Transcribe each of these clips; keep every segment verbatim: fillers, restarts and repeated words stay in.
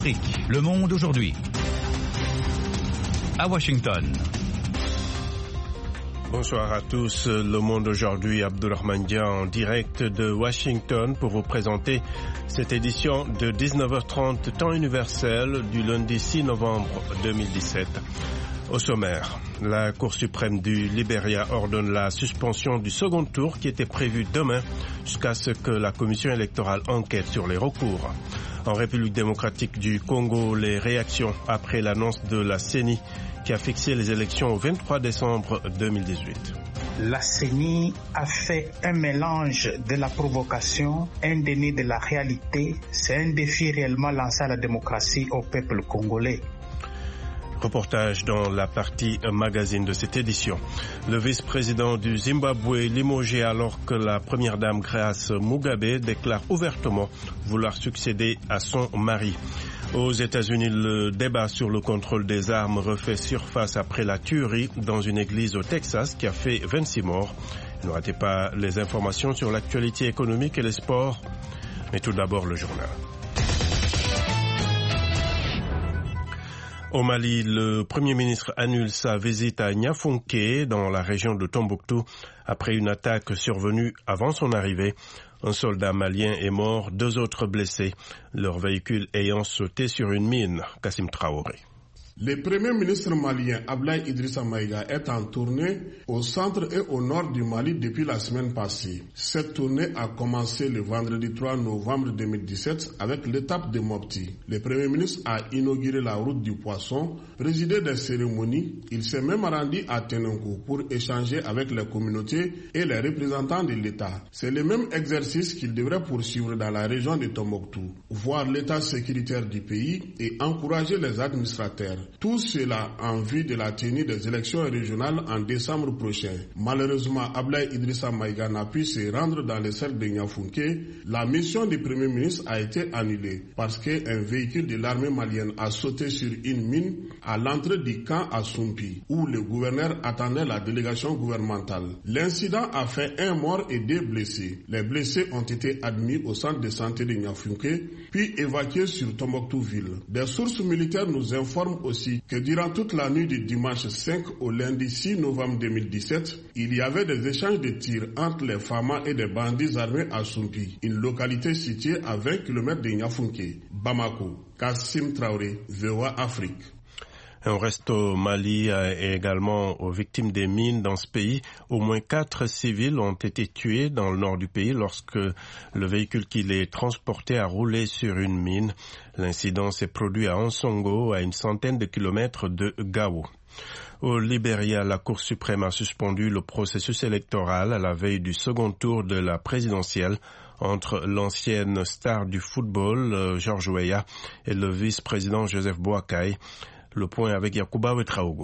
Le Monde aujourd'hui. À Washington. Bonsoir à tous. Le Monde aujourd'hui, Abdourahmane Dia en direct de Washington pour vous présenter cette édition de dix-neuf heures trente temps universel du lundi six novembre deux mille dix-sept. Au sommaire, la Cour suprême du Libéria ordonne la suspension du second tour qui était prévu demain jusqu'à ce que la commission électorale enquête sur les recours. En République démocratique du Congo, les réactions après l'annonce de la C E N I qui a fixé les élections au vingt-trois décembre deux mille dix-huit. La C E N I a fait un mélange de la provocation, un déni de la réalité. C'est un défi réellement lancé à la démocratie au peuple congolais. Reportage dans la partie magazine de cette édition. Le vice-président du Zimbabwe limogé alors que la première dame Grace Mugabe déclare ouvertement vouloir succéder à son mari. Aux États-Unis, le débat sur le contrôle des armes refait surface après la tuerie dans une église au Texas qui a fait vingt-six morts. Ne ratez pas les informations sur l'actualité économique et les sports. Mais tout d'abord le journal. Au Mali, le Premier ministre annule sa visite à Niafunké dans la région de Tombouctou après une attaque survenue avant son arrivée. Un soldat malien est mort, deux autres blessés, leur véhicule ayant sauté sur une mine. Kassim Traoré. Le Premier ministre malien Abdoulaye Idrissa Maïga est en tournée au centre et au nord du Mali depuis la semaine passée. Cette tournée a commencé le vendredi trois novembre deux mille dix-sept avec l'étape de Mopti. Le Premier ministre a inauguré la route du Poisson, présidé des cérémonies. Il s'est même rendu à Tenenkou pour échanger avec les communautés et les représentants de l'État. C'est le même exercice qu'il devrait poursuivre dans la région de Tombouctou, voir l'état sécuritaire du pays et encourager les administrateurs. Tout cela en vue de la tenue des élections régionales en décembre prochain. Malheureusement, Abdoulaye Idrissa Maïga n'a pu se rendre dans le cercle de Niafunké. La mission du Premier ministre a été annulée parce qu'un véhicule de l'armée malienne a sauté sur une mine à l'entrée du camp à Sumpi, où le gouverneur attendait la délégation gouvernementale. L'incident a fait un mort et deux blessés. Les blessés ont été admis au centre de santé de Niafunké, puis évacués sur Tombouctou-Ville. Des sources militaires nous informent aussi que durant toute la nuit du dimanche cinq au lundi six novembre deux mille dix-sept, il y avait des échanges de tirs entre les Famas et des bandits armés à Sumpi, une localité située à vingt kilomètres de Niafunké. Bamako, Kassim Traoré, V O A Afrique. On reste au Mali et également aux victimes des mines dans ce pays. Au moins quatre civils ont été tués dans le nord du pays lorsque le véhicule qui les transportait a roulé sur une mine. L'incident s'est produit à Ansongo, à une centaine de kilomètres de Gao. Au Libéria, la Cour suprême a suspendu le processus électoral à la veille du second tour de la présidentielle entre l'ancienne star du football, George Weah, et le vice-président Joseph Boakai. Le point avec Yacouba Ouetraogo.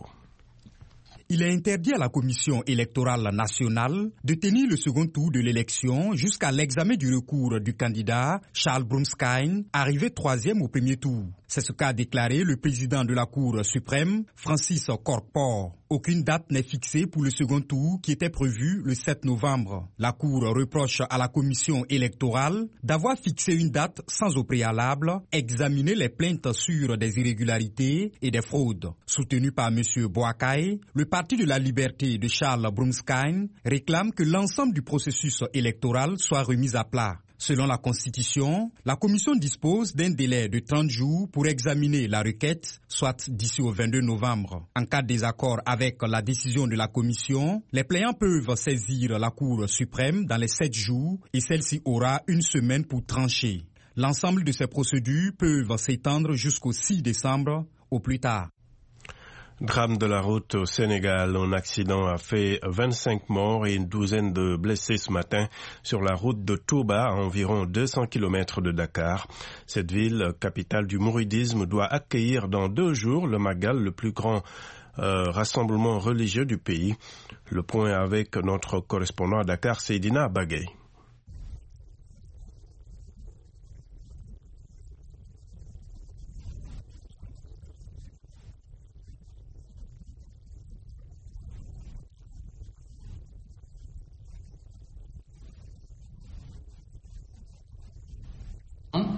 Il est interdit à la Commission électorale nationale de tenir le second tour de l'élection jusqu'à l'examen du recours du candidat Charles Brumskine, arrivé troisième au premier tour. C'est ce qu'a déclaré le président de la Cour suprême, Francis Korkpor. Aucune date n'est fixée pour le second tour qui était prévu le sept novembre. La Cour reproche à la Commission électorale d'avoir fixé une date sans au préalable examiner les plaintes sur des irrégularités et des fraudes. Soutenu par M. Boakai, le Parti de la Liberté de Charles Brumskine réclame que l'ensemble du processus électoral soit remis à plat. Selon la Constitution, la Commission dispose d'un délai de trente jours pour examiner la requête, soit d'ici au vingt-deux novembre. En cas de désaccord avec la décision de la Commission, les plaignants peuvent saisir la Cour suprême dans les sept jours et celle-ci aura une semaine pour trancher. L'ensemble de ces procédures peuvent s'étendre jusqu'au six décembre au plus tard. Drame de la route au Sénégal. Un accident a fait vingt-cinq morts et une douzaine de blessés ce matin sur la route de Touba, à environ deux cents kilomètres de Dakar. Cette ville, capitale du mouridisme, doit accueillir dans deux jours le Magal, le plus grand euh, rassemblement religieux du pays. Le point avec notre correspondant à Dakar, Seydina Bagay.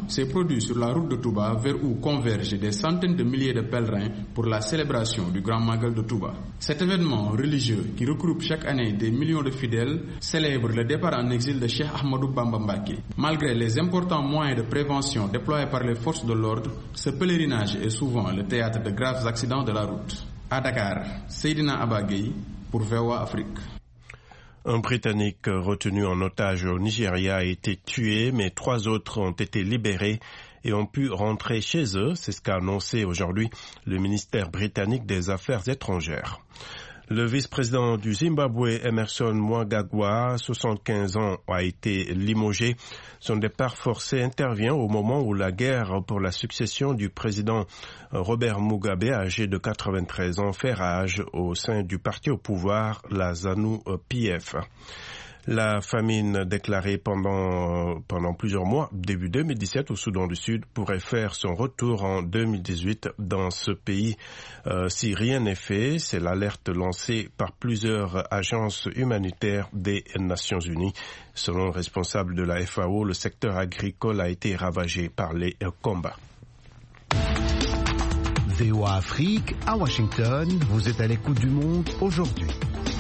s'est produit sur la route de Touba vers où convergent des centaines de milliers de pèlerins pour la célébration du Grand Magal de Touba. Cet événement religieux qui regroupe chaque année des millions de fidèles célèbre le départ en exil de Cheikh Ahmadou Bamba Mbacké. Malgré les importants moyens de prévention déployés par les forces de l'ordre, ce pèlerinage est souvent le théâtre de graves accidents de la route. À Dakar, Seydina Abba Gueye pour V O A Afrique. Un Britannique retenu en otage au Nigeria a été tué, mais trois autres ont été libérés et ont pu rentrer chez eux. C'est ce qu'a annoncé aujourd'hui le ministère britannique des Affaires étrangères. Le vice-président du Zimbabwe, Emmerson Mnangagwa, soixante-quinze ans, a été limogé. Son départ forcé intervient au moment où la guerre pour la succession du président Robert Mugabe, âgé de quatre-vingt-treize ans, fait rage au sein du parti au pouvoir, la ZANU-P F. La famine déclarée pendant, pendant plusieurs mois, début deux mille dix-sept au Soudan du Sud, pourrait faire son retour en deux mille dix-huit dans ce pays. Euh, si rien n'est fait, c'est l'alerte lancée par plusieurs agences humanitaires des Nations Unies. Selon le responsable de la F A O, le secteur agricole a été ravagé par les combats. V O A Afrique, à Washington, vous êtes à l'écoute du monde aujourd'hui.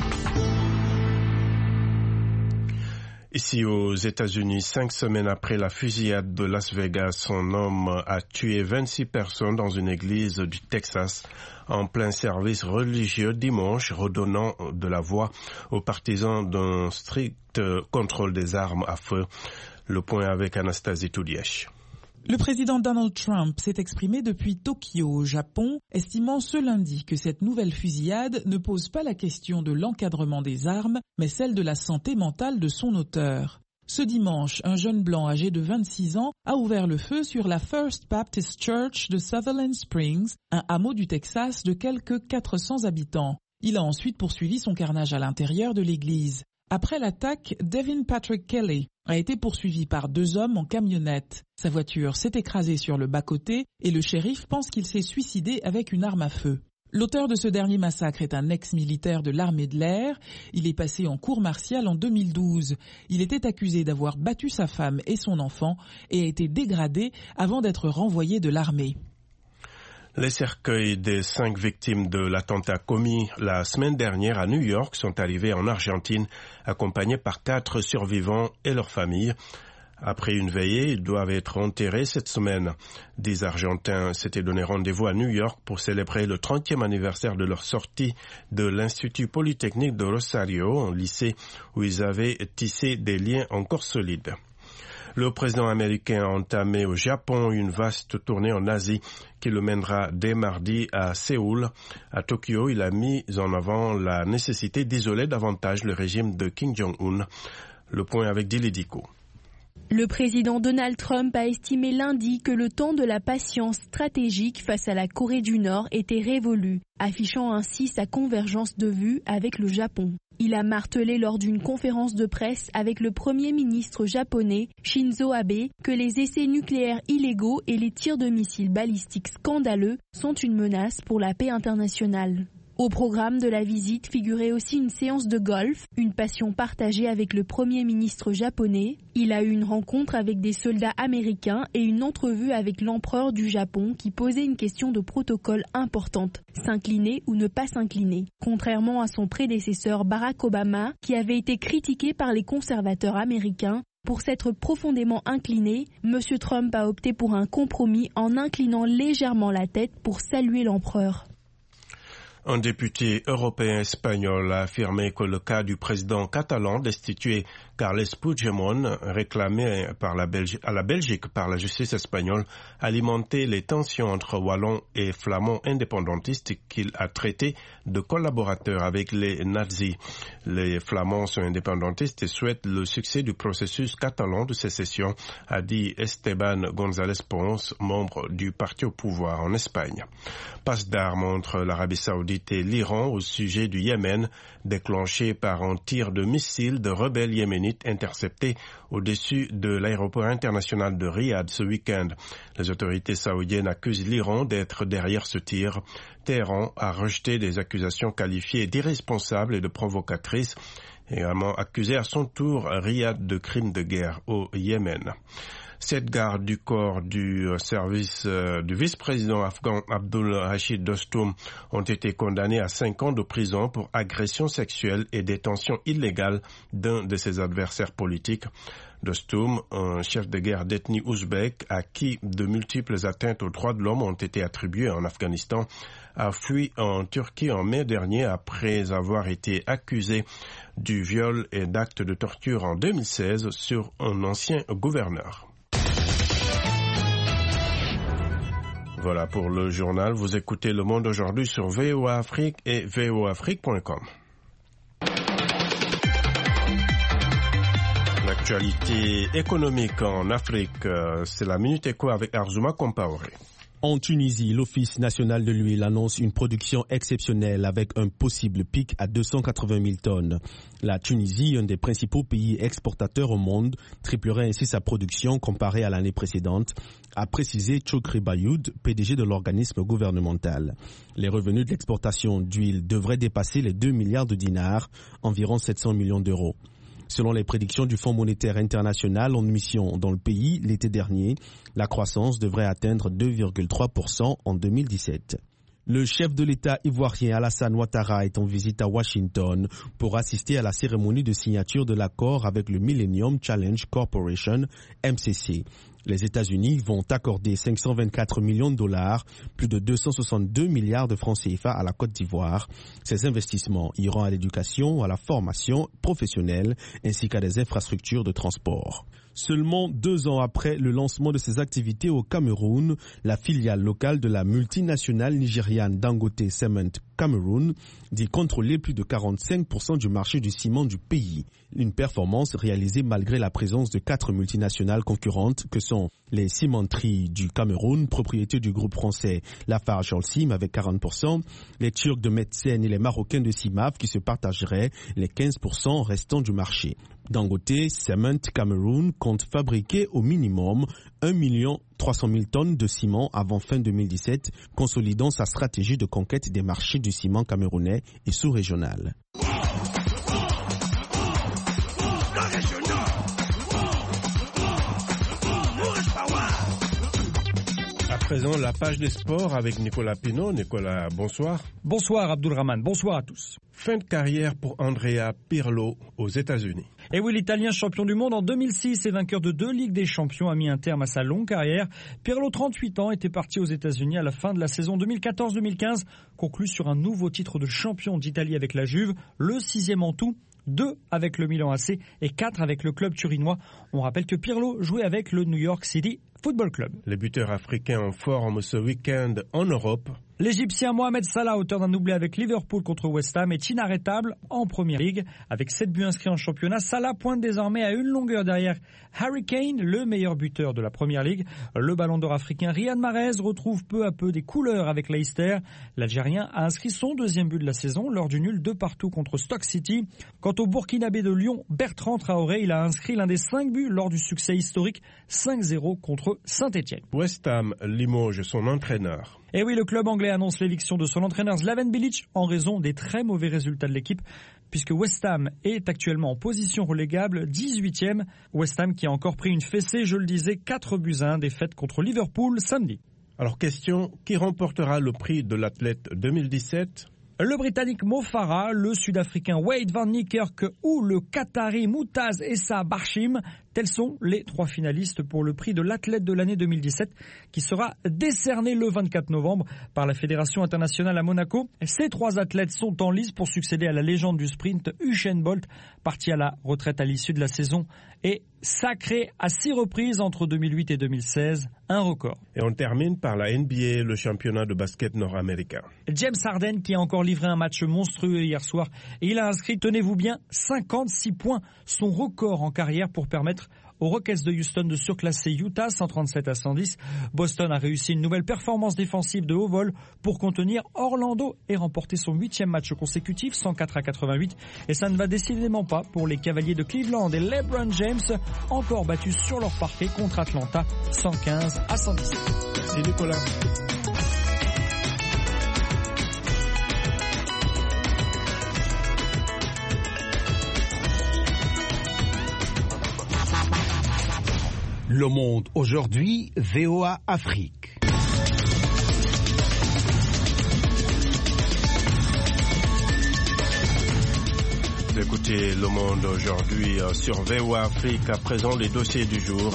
Ici aux États-Unis, cinq semaines après la fusillade de Las Vegas, un homme a tué vingt-six personnes dans une église du Texas en plein service religieux dimanche, redonnant de la voix aux partisans d'un strict contrôle des armes à feu. Le point avec Anastasie Toudièche. Le président Donald Trump s'est exprimé depuis Tokyo, au Japon, estimant ce lundi que cette nouvelle fusillade ne pose pas la question de l'encadrement des armes, mais celle de la santé mentale de son auteur. Ce dimanche, un jeune blanc âgé de vingt-six ans a ouvert le feu sur la First Baptist Church de Sutherland Springs, un hameau du Texas de quelques quatre cents habitants. Il a ensuite poursuivi son carnage à l'intérieur de l'église. Après l'attaque, Devin Patrick Kelly a été poursuivi par deux hommes en camionnette. Sa voiture s'est écrasée sur le bas-côté et le shérif pense qu'il s'est suicidé avec une arme à feu. L'auteur de ce dernier massacre est un ex-militaire de l'armée de l'air. Il est passé en cour martiale en deux mille douze. Il était accusé d'avoir battu sa femme et son enfant et a été dégradé avant d'être renvoyé de l'armée. Les cercueils des cinq victimes de l'attentat commis la semaine dernière à New York sont arrivés en Argentine, accompagnés par quatre survivants et leurs familles. Après une veillée, ils doivent être enterrés cette semaine. Dix Argentins s'étaient donné rendez-vous à New York pour célébrer le trentième anniversaire de leur sortie de l'Institut Polytechnique de Rosario, un lycée où ils avaient tissé des liens encore solides. Le président américain a entamé au Japon une vaste tournée en Asie qui le mènera dès mardi à Séoul. À Tokyo, il a mis en avant la nécessité d'isoler davantage le régime de Kim Jong-un. Le point avec Dili Diko. Le président Donald Trump a estimé lundi que le temps de la patience stratégique face à la Corée du Nord était révolu, affichant ainsi sa convergence de vues avec le Japon. Il a martelé lors d'une conférence de presse avec le Premier ministre japonais Shinzo Abe que les essais nucléaires illégaux et les tirs de missiles balistiques scandaleux sont une menace pour la paix internationale. Au programme de la visite figurait aussi une séance de golf, une passion partagée avec le Premier ministre japonais. Il a eu une rencontre avec des soldats américains et une entrevue avec l'empereur du Japon qui posait une question de protocole importante, s'incliner ou ne pas s'incliner. Contrairement à son prédécesseur Barack Obama, qui avait été critiqué par les conservateurs américains, pour s'être profondément incliné, M. Trump a opté pour un compromis en inclinant légèrement la tête pour saluer l'empereur. Un député européen espagnol a affirmé que le cas du président catalan destitué Carles Puigdemont, réclamé par la Belgique, à la Belgique par la justice espagnole, alimentait les tensions entre wallons et flamands indépendantistes qu'il a traités de collaborateurs avec les nazis. Les flamands sont indépendantistes et souhaitent le succès du processus catalan de sécession, a dit Esteban González Pons, membre du parti au pouvoir en Espagne. Passe d'armes entre l'Arabie Saoudite et l'Iran au sujet du Yémen, déclenché par un tir de missile de rebelles yéménites interceptés au-dessus de l'aéroport international de Riyad ce week-end. Les autorités saoudiennes accusent l'Iran d'être derrière ce tir. Téhéran a rejeté des accusations qualifiées d'irresponsables et de provocatrices, également accusé à son tour Riyad de crimes de guerre au Yémen. Sept gardes du corps du service euh, du vice-président afghan Abdul Rashid Dostum ont été condamnés à cinq ans de prison pour agression sexuelle et détention illégale d'un de ses adversaires politiques. Dostum, un chef de guerre d'ethnie ouzbek à qui de multiples atteintes aux droits de l'homme ont été attribuées en Afghanistan, a fui en Turquie en mai dernier après avoir été accusé du viol et d'actes de torture en deux mille seize sur un ancien gouverneur. Voilà pour le journal. Vous écoutez Le Monde aujourd'hui sur V O A Afrique et V O A Afrique point com. L'actualité économique en Afrique, c'est la Minute Éco avec Arzouma Compaoré. En Tunisie, l'Office national de l'huile annonce une production exceptionnelle avec un possible pic à deux cent quatre-vingt mille tonnes. La Tunisie, un des principaux pays exportateurs au monde, triplerait ainsi sa production comparée à l'année précédente, a précisé Chokri Bayoud, P D G de l'organisme gouvernemental. Les revenus de l'exportation d'huile devraient dépasser les deux milliards de dinars, environ sept cents millions d'euros. Selon les prédictions du Fonds monétaire international en mission dans le pays l'été dernier, la croissance devrait atteindre deux virgule trois pour cent en deux mille dix-sept. Le chef de l'État ivoirien Alassane Ouattara est en visite à Washington pour assister à la cérémonie de signature de l'accord avec le Millennium Challenge Corporation, M C C. Les États-Unis vont accorder cinq cent vingt-quatre millions de dollars, plus de deux cent soixante-deux milliards de francs C F A à la Côte d'Ivoire. Ces investissements iront à l'éducation, à la formation professionnelle ainsi qu'à des infrastructures de transport. Seulement deux ans après le lancement de ses activités au Cameroun, la filiale locale de la multinationale nigériane Dangote Cement Cameroun dit contrôler plus de quarante-cinq pour cent du marché du ciment du pays. Une performance réalisée malgré la présence de quatre multinationales concurrentes que sont les cimenteries du Cameroun, propriété du groupe français Lafarge Holcim avec quarante pour cent, les Turcs de Metsen et les Marocains de Cimaf qui se partageraient les quinze pour cent restants du marché. Dangote Cement Cameroun compte fabriquer au minimum un million trois cent mille tonnes de ciment avant fin deux mille dix-sept, consolidant sa stratégie de conquête des marchés du ciment camerounais et sous-régional. À présent, la page des sports avec Nicolas Pinault. Nicolas, bonsoir. Bonsoir Abdulrahman, bonsoir à tous. Fin de carrière pour Andrea Pirlo aux États-Unis. Et oui, l'Italien champion du monde en deux mille six et vainqueur de deux Ligues des Champions a mis un terme à sa longue carrière. Pirlo, trente-huit ans, était parti aux États-Unis à la fin de la saison deux mille quatorze deux mille quinze, conclu sur un nouveau titre de champion d'Italie avec la Juve, le sixième en tout. Deux avec le Milan A C et quatre avec le club turinois. On rappelle que Pirlo jouait avec le New York City Football Club. Les buteurs africains en forme ce week-end en Europe. L'Égyptien Mohamed Salah, auteur d'un doublé avec Liverpool contre West Ham, est inarrêtable en Première Ligue. Avec sept buts inscrits en championnat, Salah pointe désormais à une longueur derrière Harry Kane, le meilleur buteur de la Première Ligue. Le ballon d'or africain Riyad Mahrez retrouve peu à peu des couleurs avec Leicester. L'Algérien a inscrit son deuxième but de la saison lors du nul de partout contre Stoke City. Quant au Burkinabé de Lyon, Bertrand Traoré, il a inscrit l'un des cinq buts lors du succès historique cinq zéro contre Saint-Etienne. West Ham limoge son entraîneur. Et oui, le club anglais annonce l'éviction de son entraîneur Slaven Bilic en raison des très mauvais résultats de l'équipe, puisque West Ham est actuellement en position relégable, dix-huitième. West Ham qui a encore pris une fessée, je le disais, quatre buts à un, défaite contre Liverpool samedi. Alors question, qui remportera le prix de l'athlète deux mille dix-sept ? Le Britannique Mo Farah, le Sud-Africain Wade van Niekerk ou le Qatari Moutaz Essa Barshim. Tels sont les trois finalistes pour le prix de l'athlète de l'année deux mille dix-sept qui sera décerné le vingt-quatre novembre par la Fédération internationale à Monaco. Ces trois athlètes sont en lice pour succéder à la légende du sprint Usain Bolt, parti à la retraite à l'issue de la saison et sacré à six reprises entre deux mille huit et deux mille seize, un record. Et on termine par la N B A, le championnat de basket nord-américain. James Harden qui a encore livré un match monstrueux hier soir et il a inscrit, tenez-vous bien, cinquante-six points, son record en carrière pour permettre aux Rockets de Houston de surclasser Utah cent trente-sept à cent dix. Boston a réussi une nouvelle performance défensive de haut vol pour contenir Orlando et remporter son huitième match consécutif, cent quatre à quatre-vingt-huit. Et ça ne va décidément pas pour les Cavaliers de Cleveland et LeBron James, encore battus sur leur parquet contre Atlanta, cent quinze à cent dix. Merci Nicolas. Le Monde aujourd'hui, V O A Afrique. Écoutez Le Monde aujourd'hui sur V O A Afrique. À présent, les dossiers du jour.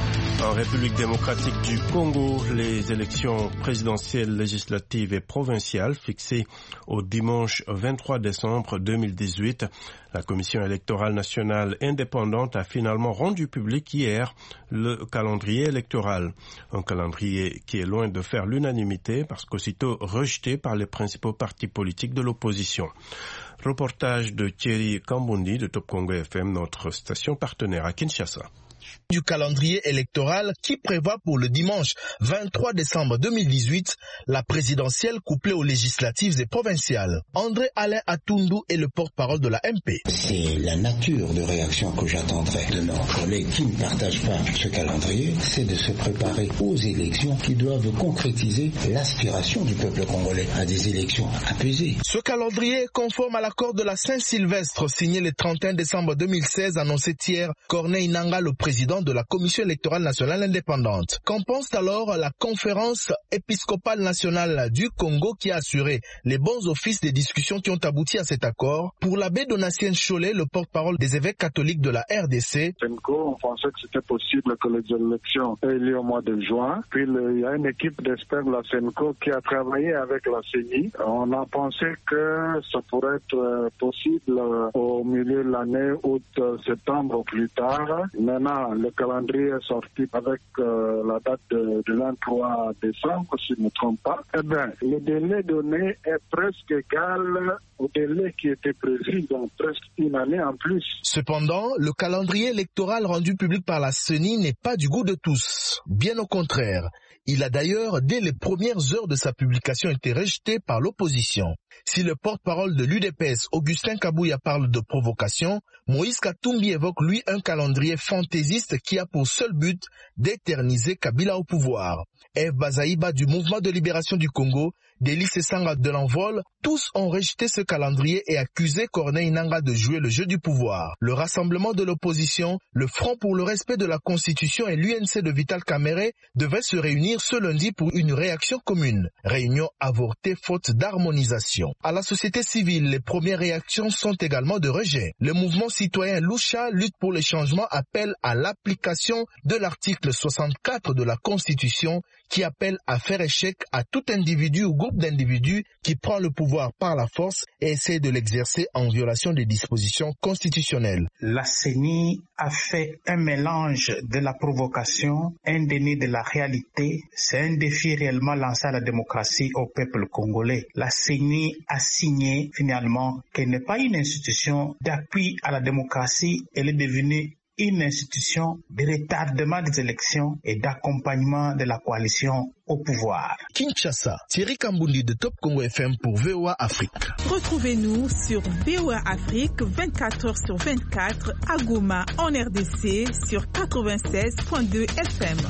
En République démocratique du Congo, les élections présidentielles, législatives et provinciales fixées au dimanche vingt-trois décembre deux mille dix-huit. La Commission électorale nationale indépendante a finalement rendu public hier le calendrier électoral. Un calendrier qui est loin de faire l'unanimité parce qu'aussitôt rejeté par les principaux partis politiques de l'opposition. Reportage de Thierry Kambundi de Top Congo F M, notre station partenaire à Kinshasa. Du calendrier électoral qui prévoit pour le dimanche vingt-trois décembre deux mille dix-huit la présidentielle couplée aux législatives et provinciales. André Alain Atundu est le porte-parole de la M P. C'est la nature de réaction que j'attendrai de nos collègues qui ne partagent pas ce calendrier, c'est de se préparer aux élections qui doivent concrétiser l'aspiration du peuple congolais à des élections apaisées. Ce calendrier est conforme à l'accord de la Saint-Sylvestre signé le trente et un décembre deux mille seize, annoncé hier Corneille Nangaa, le président de la Commission électorale nationale indépendante. Qu'en pense alors la conférence épiscopale nationale du Congo qui a assuré les bons offices des discussions qui ont abouti à cet accord? Pour l'abbé Donatien Cholet, le porte-parole des évêques catholiques de la R D C. On pensait que c'était possible que les élections aient lieu au mois de juin. Puis il y a une équipe d'experts de la Senco qui a travaillé avec la C E N I. On a pensé que ça pourrait être possible au milieu de l'année, août, septembre ou plus tard. Maintenant, le calendrier est sorti avec euh, la date de, de vingt-trois décembre, si je ne me trompe pas. Eh bien, le délai donné est presque égal au délai qui était prévu, donc presque une année en plus. Cependant, le calendrier électoral rendu public par la C E N I n'est pas du goût de tous. Bien au contraire. Il a d'ailleurs, dès les premières heures de sa publication, été rejeté par l'opposition. Si le porte-parole de l'U D P S, Augustin Kabouya, parle de provocation, Moïse Katumbi évoque lui un calendrier fantaisiste qui a pour seul but d'éterniser Kabila au pouvoir. Eve Bazaïba du Mouvement de libération du Congo, Délice Sanga de l'Envol, tous ont rejeté ce calendrier et accusé Corneille Nangaa de jouer le jeu du pouvoir. Le rassemblement de l'opposition, le Front pour le respect de la Constitution et l'U N C de Vital Kamerhe devaient se réunir ce lundi pour une réaction commune. Réunion avortée faute d'harmonisation. À la société civile, les premières réactions sont également de rejet. Le mouvement citoyen Lucha, lutte pour le changement, appelle à l'application de l'article soixante-quatre de la Constitution qui appelle à faire échec à tout individu ou groupe d'individus qui prend le pouvoir par la force et essaie de l'exercer en violation des dispositions constitutionnelles. La C E N I a fait un mélange de la provocation, un déni de la réalité. C'est un défi réellement lancé à la démocratie au peuple congolais. La C E N I a signé finalement qu'elle n'est pas une institution d'appui à la démocratie, elle est devenue une institution de retardement des élections et d'accompagnement de la coalition au pouvoir. Kinshasa, Thierry Kambundi de Top Congo F M pour V O A Afrique. Retrouvez-nous sur V O A Afrique vingt-quatre heures sur vingt-quatre à Goma en R D C sur quatre-vingt-seize virgule deux F M.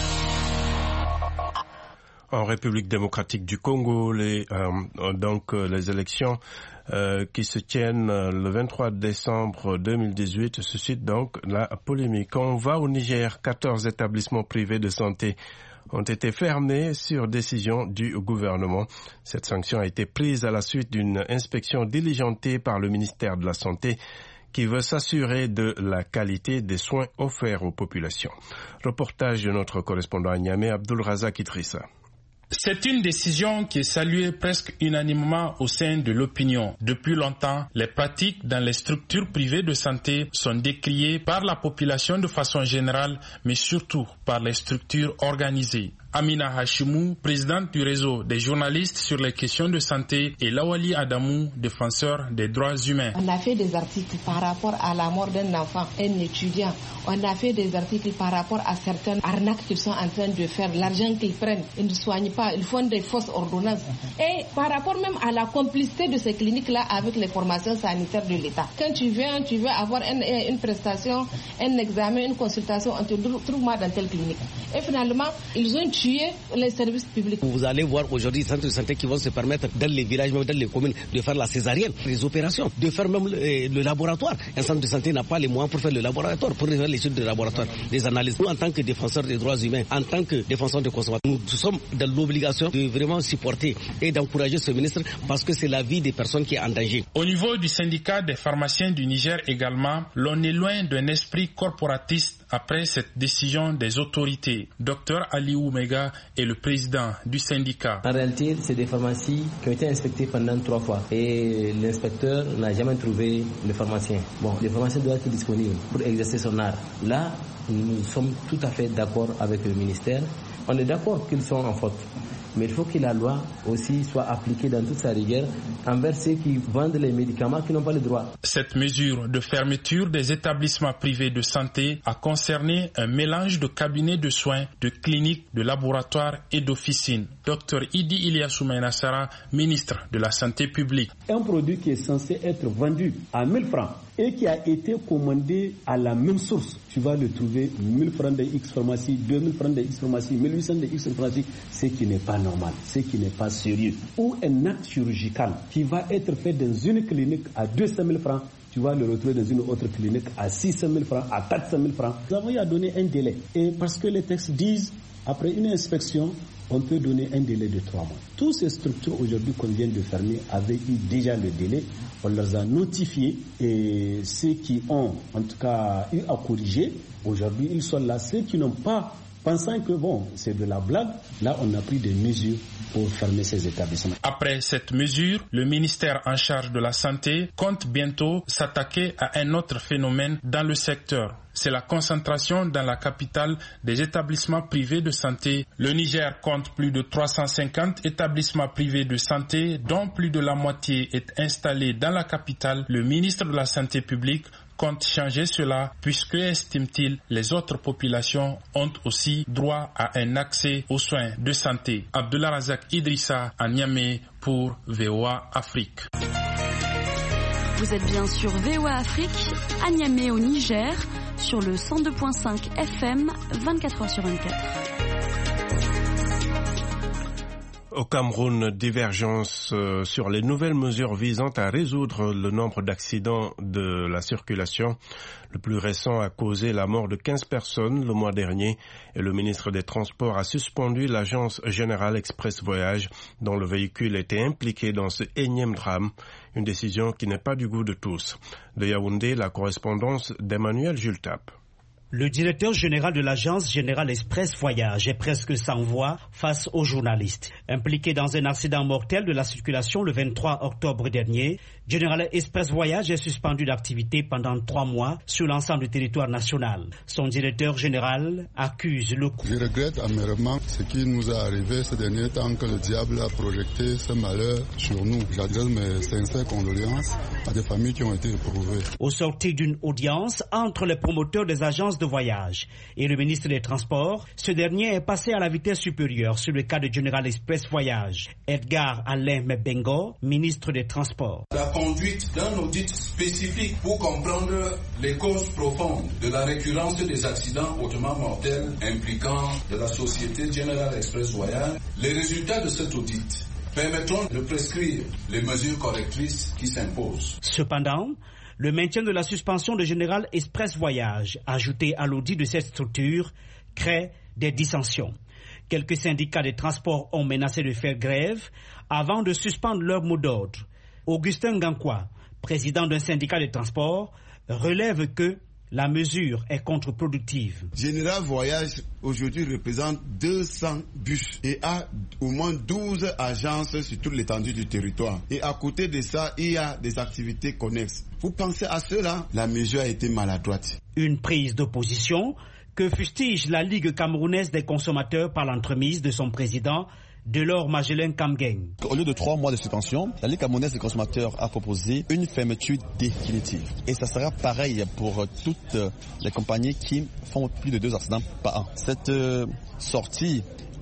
En République démocratique du Congo, les, euh, donc euh, les élections euh, qui se tiennent euh, le vingt-trois décembre deux mille dix-huit suscitent donc la polémique. Quand on va au Niger, quatorze établissements privés de santé ont été fermés sur décision du gouvernement. Cette sanction a été prise à la suite d'une inspection diligentée par le ministère de la Santé qui veut s'assurer de la qualité des soins offerts aux populations. Reportage de notre correspondant à Niamey, Abdul Razak Idrissa. C'est une décision qui est saluée presque unanimement au sein de l'opinion. Depuis longtemps, les pratiques dans les structures privées de santé sont décriées par la population de façon générale, mais surtout par les structures organisées. Amina Hashimou, présidente du réseau des journalistes sur les questions de santé, et Lawali Adamou, défenseur des droits humains. On a fait des articles par rapport à la mort d'un enfant, un étudiant. On a fait des articles par rapport à certaines arnaques qu'ils sont en train de faire. L'argent qu'ils prennent, ils ne soignent pas, ils font des fausses ordonnances. Et par rapport même à la complicité de ces cliniques-là avec les formations sanitaires de l'État. Quand tu viens, tu veux avoir une, une prestation, un examen, une consultation, on te trouve moi dans telle clinique. Et finalement, ils ont tué tuer les services publics. Vous allez voir aujourd'hui des centres de santé qui vont se permettre dans les villages, même dans les communes, de faire la césarienne, les opérations, de faire même le, le laboratoire. Un centre de santé n'a pas les moyens pour faire le laboratoire, pour faire l'étude de laboratoire, des analyses. Nous, en tant que défenseurs des droits humains, en tant que défenseurs des consommateurs, nous sommes dans l'obligation de vraiment supporter et d'encourager ce ministre parce que c'est la vie des personnes qui est en danger. Au niveau du syndicat des pharmaciens du Niger également, l'on est loin d'un esprit corporatiste après cette décision des autorités. Docteur Ali Oumega est le président du syndicat. En réalité, c'est des pharmacies qui ont été inspectées pendant trois fois et l'inspecteur n'a jamais trouvé le pharmacien. Bon, le pharmacien doit être disponible pour exercer son art. Là, nous sommes tout à fait d'accord avec le ministère. On est d'accord qu'ils sont en faute. Mais il faut que la loi aussi soit appliquée dans toute sa rigueur envers ceux qui vendent les médicaments qui n'ont pas le droit. Cette mesure de fermeture des établissements privés de santé a concerné un mélange de cabinets de soins, de cliniques, de laboratoires et d'officines. Docteur Idi Iliassou Maïnassara, ministre de la Santé publique. Un produit qui est censé être vendu à mille francs et qui a été commandé à la même source, tu vas le trouver mille francs de X pharmacie, deux mille francs de X pharmacie, mille huit cents de X pharmacie, ce qui n'est pas normal, ce qui n'est pas sérieux. Ou un acte chirurgical qui va être fait dans une clinique à deux cent mille francs, tu vas le retrouver dans une autre clinique à six cent mille francs, à quatre cent mille francs. Nous avons eu à donner un délai. Et parce que les textes disent, après une inspection, on peut donner un délai de trois mois. Toutes ces structures aujourd'hui qu'on vient de fermer avaient eu déjà le délai. On leur a notifié et ceux qui ont en tout cas eu à corriger, aujourd'hui ils sont là. Ceux qui n'ont pas, pensant que bon, c'est de la blague, là on a pris des mesures pour fermer ces établissements. Après cette mesure, le ministère en charge de la santé compte bientôt s'attaquer à un autre phénomène dans le secteur. C'est la concentration dans la capitale des établissements privés de santé. Le Niger compte plus de trois cent cinquante établissements privés de santé, dont plus de la moitié est installée dans la capitale. Le ministre de la Santé publique compte changer cela puisque, estime-t-il, les autres populations ont aussi droit à un accès aux soins de santé. Abdullah Razak Idrissa à Niamey pour V O A Afrique. Vous êtes bien sur V O A Afrique, à Niamey au Niger, sur le cent deux virgule cinq F M, vingt-quatre heures sur vingt-quatre. Au Cameroun, divergence sur les nouvelles mesures visant à résoudre le nombre d'accidents de la circulation. Le plus récent a causé la mort de quinze personnes le mois dernier et le ministre des Transports a suspendu l'agence Générale Express Voyage dont le véhicule était impliqué dans ce énième drame. Une décision qui n'est pas du goût de tous. De Yaoundé, la correspondance d'Emmanuel Jultap. Le directeur général de l'agence Générale Express Voyage est presque sans voix face aux journalistes. Impliqué dans un accident mortel de la circulation le vingt-trois octobre dernier, Générale Express Voyage est suspendu d'activité pendant trois mois sur l'ensemble du territoire national. Son directeur général accuse le coup. Je regrette amèrement ce qui nous est arrivé ces derniers temps que le diable a projeté ce malheur sur nous. J'adresse mes sincères condoléances à des familles qui ont été éprouvées. Au sortir d'une audience entre les promoteurs des agences de voyage et le ministre des Transports, ce dernier est passé à la vitesse supérieure sur le cas de Général Express Voyage. Edgar Alain Mebengo, ministre des Transports. La conduite d'un audit spécifique pour comprendre les causes profondes de la récurrence des accidents hautement mortels impliquant de la société Générale Express Voyage. Les résultats de cet audit permettront de prescrire les mesures correctrices qui s'imposent. Cependant, le maintien de la suspension de Général Express Voyage, ajouté à l'audit de cette structure, crée des dissensions. Quelques syndicats de transport ont menacé de faire grève avant de suspendre leur mot d'ordre. Augustin Gankwa, président d'un syndicat de transport, relève que la mesure est contre-productive. Général Voyage aujourd'hui représente deux cents bus et a au moins douze agences sur toute l'étendue du territoire. Et à côté de ça, il y a des activités connexes. Vous pensez à cela? La mesure a été maladroite. Une prise d'opposition que fustige la Ligue camerounaise des consommateurs par l'entremise de son président, Delors Magellan Kamgeng. Au lieu de trois mois de suspension, la Ligue camerounaise des consommateurs a proposé une fermeture définitive. Et ça sera pareil pour toutes les compagnies qui font plus de deux accidents par an. Cette euh, sortie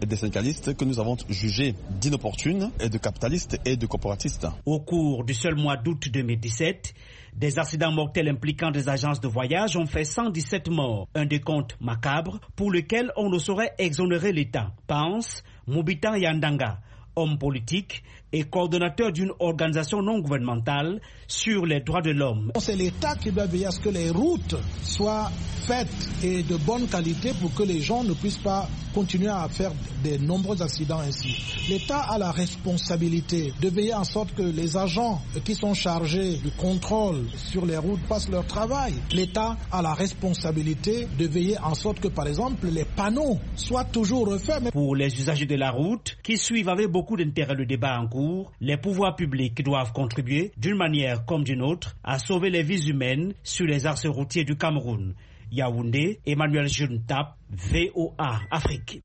des syndicalistes que nous avons jugés d'inopportunes, et de capitalistes et de corporatistes. Au cours du seul mois d'août deux mille dix-sept, des accidents mortels impliquant des agences de voyage ont fait cent dix-sept morts, un décompte macabre pour lequel on ne saurait exonérer l'État, pense Moubitan Yandanga, homme politique et coordonnateur d'une organisation non gouvernementale sur les droits de l'homme. C'est l'État qui doit veiller à ce que les routes soient faites et de bonne qualité pour que les gens ne puissent pas continuer à faire de nombreux accidents ainsi. L'État a la responsabilité de veiller en sorte que les agents qui sont chargés du contrôle sur les routes fassent leur travail. L'État a la responsabilité de veiller en sorte que, par exemple, les panneaux soient toujours refaits. Pour les usagers de la route qui suivent avec beaucoup d'intérêt le débat en cours, les pouvoirs publics doivent contribuer, d'une manière comme d'une autre, à sauver les vies humaines sur les axes routiers du Cameroun. Yaoundé, Emmanuel Juntap, V O A Afrique.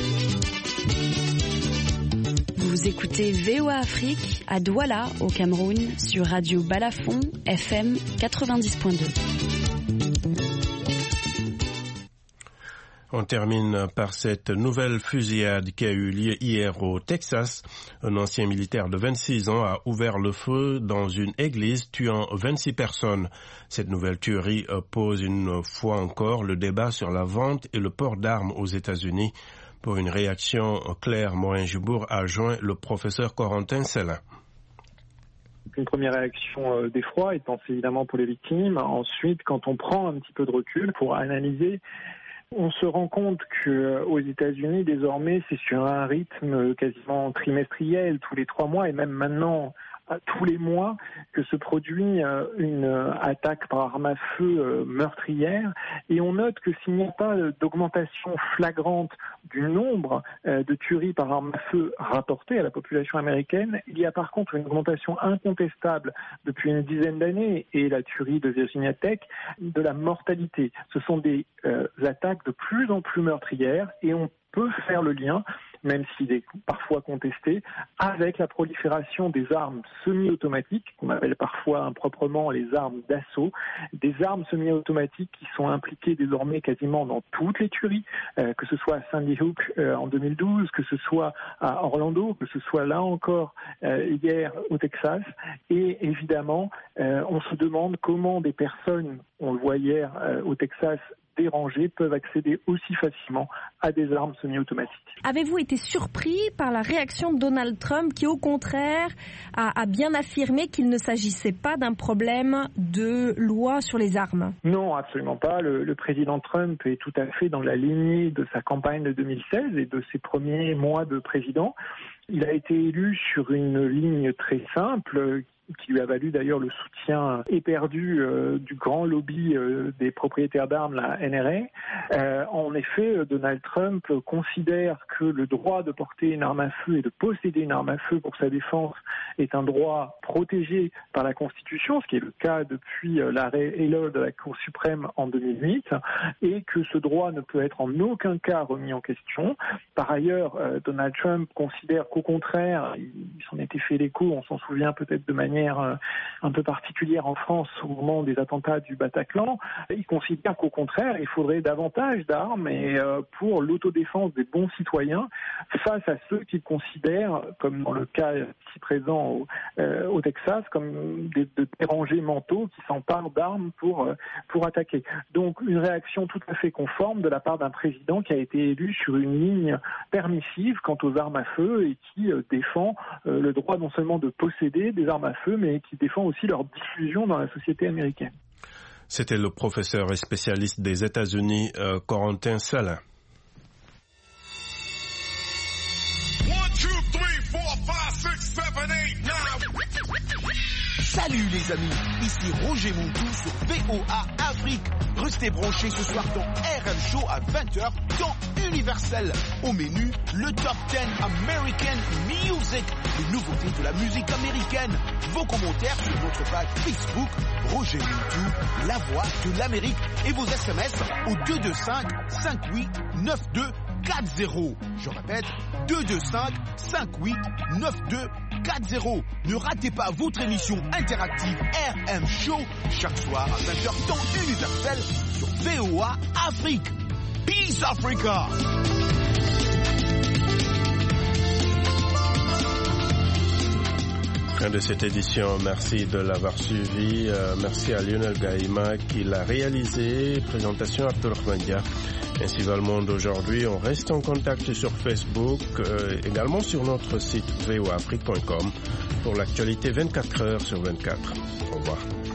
Vous écoutez V O A Afrique à Douala, au Cameroun, sur Radio Balafon, F M quatre-vingt-dix point deux. On termine par cette nouvelle fusillade qui a eu lieu hier au Texas. Un ancien militaire de vingt-six ans a ouvert le feu dans une église, tuant vingt-six personnes. Cette nouvelle tuerie pose une fois encore le débat sur la vente et le port d'armes aux États-Unis. Pour une réaction claire, Morin-Jubour a joint le professeur Corentin Sellin. Une première réaction d'effroi et de pensée évidemment pour les victimes. Ensuite, quand on prend un petit peu de recul pour analyser, on se rend compte qu'aux États-Unis, désormais, c'est sur un rythme quasiment trimestriel, tous les trois mois, et même maintenant, tous les mois, que se produit une attaque par arme à feu meurtrière. Et on note que s'il n'y a pas d'augmentation flagrante du nombre de tueries par arme à feu rapportées à la population américaine, il y a par contre une augmentation incontestable depuis une dizaine d'années, et la tuerie de Virginia Tech, de la mortalité. Ce sont des euh, attaques de plus en plus meurtrières, et on peut faire le lien, même s'il est parfois contesté, avec la prolifération des armes semi-automatiques, qu'on appelle parfois improprement les armes d'assaut, des armes semi-automatiques qui sont impliquées désormais quasiment dans toutes les tueries, euh, que ce soit à Sandy Hook euh, en deux mille douze, que ce soit à Orlando, que ce soit là encore euh, hier au Texas. Et évidemment, euh, on se demande comment des personnes, on le voit hier euh, au Texas, dérangés peuvent accéder aussi facilement à des armes semi-automatiques. Avez-vous été surpris par la réaction de Donald Trump qui, au contraire, a, a bien affirmé qu'il ne s'agissait pas d'un problème de loi sur les armes? Non, absolument pas. Le, le président Trump est tout à fait dans la lignée de sa campagne de deux mille seize et de ses premiers mois de président. Il a été élu sur une ligne très simple qui lui a valu d'ailleurs le soutien éperdu euh, du grand lobby euh, des propriétaires d'armes, la N R A. Euh, en effet, Donald Trump considère que le droit de porter une arme à feu et de posséder une arme à feu pour sa défense est un droit protégé par la Constitution, ce qui est le cas depuis euh, l'arrêt Heller de la Cour suprême en deux mille huit, et que ce droit ne peut être en aucun cas remis en question. Par ailleurs, euh, Donald Trump considère qu'au contraire, il, il s'en était fait l'écho, on s'en souvient peut-être de manière un peu particulière en France au moment des attentats du Bataclan. Il considère qu'au contraire, il faudrait davantage d'armes et euh, pour l'autodéfense des bons citoyens face à ceux qu'il considère, comme dans le cas ici présent au, euh, au Texas, comme des de dérangés mentaux qui s'emparent d'armes pour, euh, pour attaquer. Donc une réaction tout à fait conforme de la part d'un président qui a été élu sur une ligne permissive quant aux armes à feu et qui euh, défend euh, le droit non seulement de posséder des armes à feu, mais qui défend aussi leur diffusion dans la société américaine. C'était le professeur et spécialiste des États-Unis, euh, Corentin Sellin. Salut les amis, ici Roger Montou sur V O A Afrique. Restez branchés ce soir dans R M Show à vingt heures, temps universel. Au menu, le Top dix American Music, les nouveautés de la musique américaine. Vos commentaires sur notre page Facebook, Roger Montou, la voix de l'Amérique, et vos S M S au deux deux cinq, cinq huit neuf deux quatre zéro. Je répète, deux deux cinq, cinq huit neuf deux quatre zéro. Ne ratez pas votre émission interactive R M Show chaque soir à vingt heures temps universel sur V O A Afrique. Peace Africa. fin de cette édition. Merci de l'avoir suivi. Euh, merci à Lionel Gaïma qui l'a réalisé. Présentation Abdelrahman Dia. Ainsi va le monde aujourd'hui. On reste en contact sur Facebook, euh, également sur notre site v o afrique point com pour l'actualité vingt-quatre heures sur vingt-quatre. Au revoir.